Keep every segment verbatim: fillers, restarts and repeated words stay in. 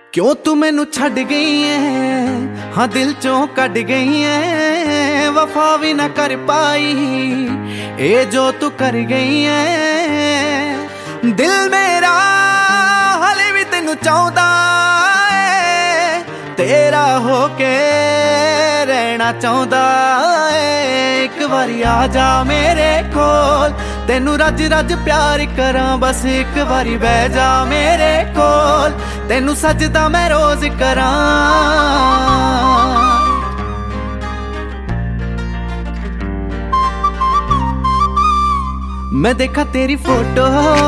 क्यों तू मैनू छड़ गई है, हाँ दिल चों कट गई है। वफा भी ना कर पाई ए जो तू कर गई है। दिल मेरा हाले भी तेनू चाहता है, तेरा होके रहना चाहता है। एक बारी आ जा मेरे कोल, तेनू रज रज प्यार करा, बस एक बारी बह जा मेरे कोल, तेनू सजदा मैं रोज करा। मैं देखा तेरी फोटो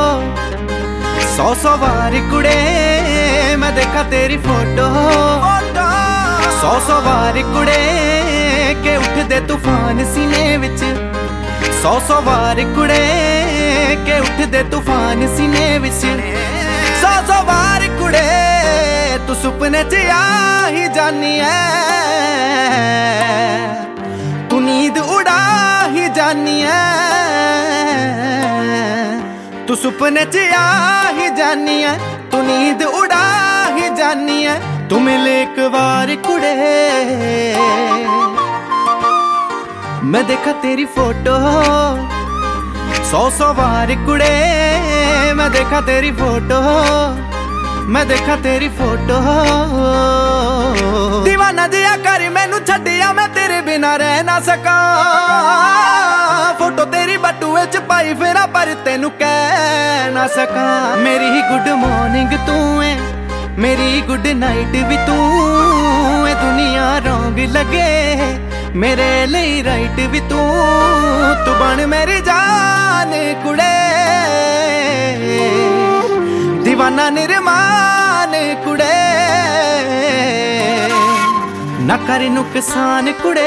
सौ सौ बार कुड़े, मैं देखा तेरी फोटो सौ सौ बार कुड़े के उठ दे तूफान सीने विच। सौ सौ बार कुड़े के उठ दे तूफान सीने विच। सौ सौ बार कुड़े तू सुपने च आ ही जानी है, तू नींद उड़ा ही जानी है। तू सुपने च आ ही जानी है, तू नींद उड़ा ही जानी है। तू मिले एक बार कुड़े, मैं देखा तेरी फोटो सौ सौ बार कुड़े, मैं देखा तेरी फोटो, मैं देखा तेरी फोटो। दीवाना जिया कर मैनू छड्डिया, मैं तेरे बिना रह ना सका। फोटो तेरी बटुए च पाई फिरा, पर तेनू कह ना सका। मेरी ही गुड मॉर्निंग तू है, मेरी गुड नाइट भी तू है। दुनिया रॉन्ग लगे मेरे लिए राइट भी तू, तू बन मेरी जान कुड़े। दीवाना निर्माण कुड़े, ना कर नुकसान कुड़े।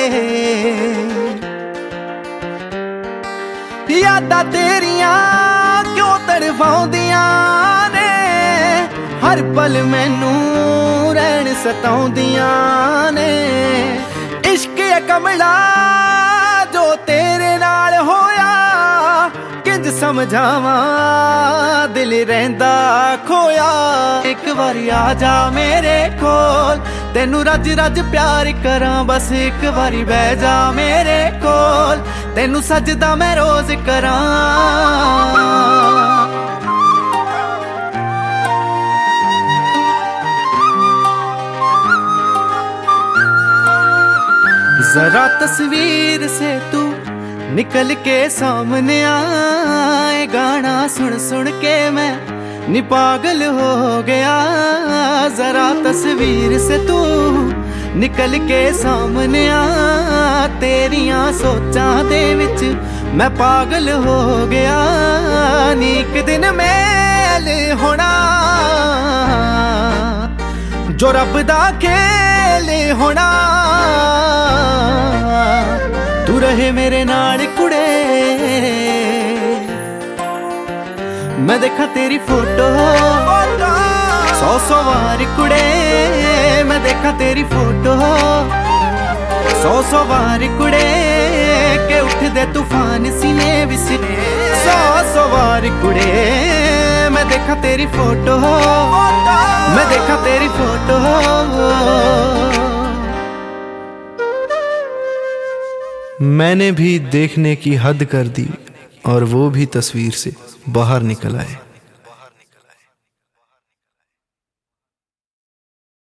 यादां तेरियां क्यों तड़फाउंदियां ने, हर पल मैनू रहन सताउंदियां ने। इश्क है कमला जो तेरे नाल होया, किंज समझावां दिल रहिंदा खोया। एक बारी आ जा मेरे कोल, तेनू रज रज प्यार करा, बस एक बारी बह जा मेरे कोल, तेनू सजदा मैं रोज करा। जरा तस्वीर से तू निकल के सामने आए, गाना सुन सुन के मैं नी पागल हो गया। जरा तस्वीर से तू निकल के सामने आ, तेरियां सोचां दे विच मैं पागल हो गया। नी एक दिन मेल होना जो रब दा खेल होना, तू रहे मेरे नाल कुड़े। मैं देखा तेरी फोटो सौ सौ बार कुड़े, मैं देखा तेरी फोटो सौ सौ बार कुड़े के उठ दे तूफान सीने विच। सौ सौ बार कुड़े मैं देखा तेरी फोटो, मैं देखा तेरी फोटो। मैंने भी देखने की हद कर दी और वो भी तस्वीर से बाहर निकल आए।